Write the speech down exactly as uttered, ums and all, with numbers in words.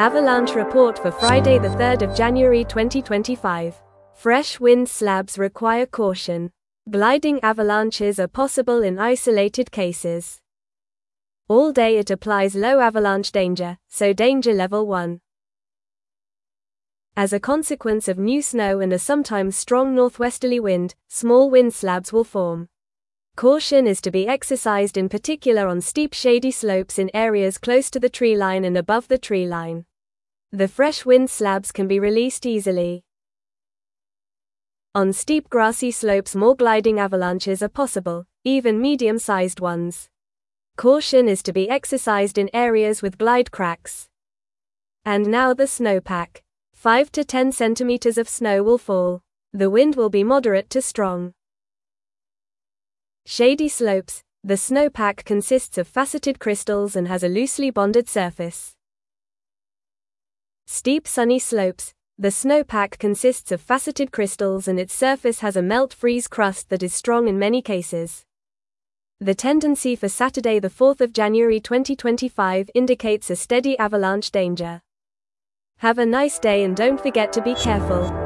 Avalanche report for Friday the third of January twenty twenty-five. Fresh wind slabs require caution. Gliding avalanches are possible in isolated cases. All day it applies low avalanche danger, so danger level one. As a consequence of new snow and a sometimes strong northwesterly wind, small wind slabs will form. Caution is to be exercised in particular on steep shady slopes in areas close to the tree line and above the tree line. The fresh wind slabs can be released easily. On steep grassy slopes more gliding avalanches are possible, even medium-sized ones. Caution is to be exercised in areas with glide cracks. And now the snowpack. five to ten centimeters of snow will fall. The wind will be moderate to strong. Shady slopes. The snowpack consists of faceted crystals and has a loosely bonded surface. Steep sunny slopes. The snowpack consists of faceted crystals and its surface has a melt-freeze crust that is strong in many cases. The tendency for Saturday the fourth of January twenty twenty-five indicates a steady avalanche danger. Have a nice day and don't forget to be careful.